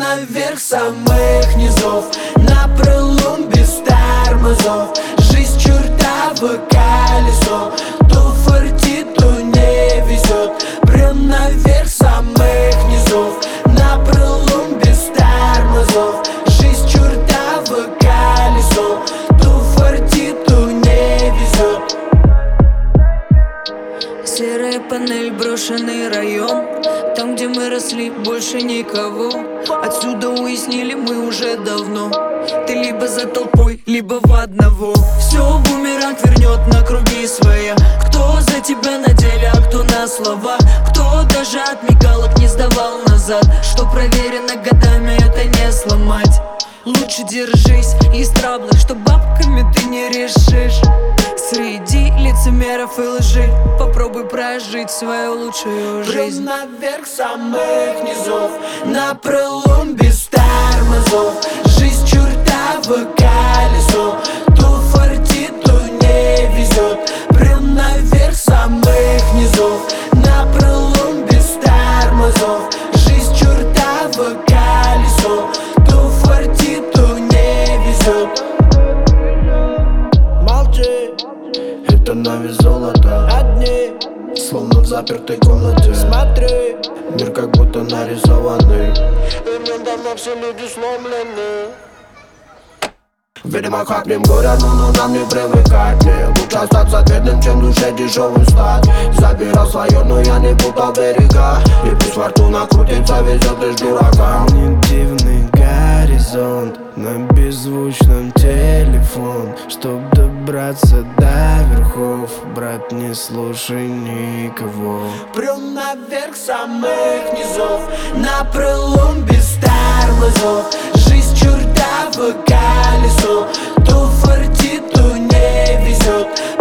наверх самых низов, на пролом без тормозов. Жизнь чертово колесо, то фартит, то не везет. Прям наверх самых низов, на пролом без тормозов. Жизнь чертово колесо, то фартит, то не везет. Серая панель, брошенный район, там, где мы росли, больше никого. Отсюда уяснили мы уже давно: ты либо за толпой, либо в одного. Все бумеранг вернет на круги своя. Кто за тебя на деле, а кто на слова. Кто даже от мигалок не сдавал назад. Что проверено годами, это не сломать. Лучше держись из трабла, что бабками ты не решишь. Среди лицемеров и лжи попробуй прожить свою лучшую жизнь. Прям наверх самых низов, на пролом без тормозов. Жизнь чертово колесо, то фартит, то не везет. Прям наверх самых низов, на пролом без тормозов. Жизнь чертово колесо, то фартит, то не везет. Молчи, это на вес золота. Одни, словно в запертой комнате. Смотри, мир как будто нарисованный. И недавно все люди сломлены. Видимо, хакнем горя, но нам не привыкать. Мне лучше остаться бедным, чем душе дешевым стать. Забирал свое, но я не путал берега. И пусть фортуна крутится, везет лишь дуракам. Не дивный горизонт, на беззвучном телефон. Чтоб добраться до верхов, брат, не слушай никого. Прям наверх самых низов, на пролом без тормозов. Жизнь чертово колесо, то фартит, то не везет.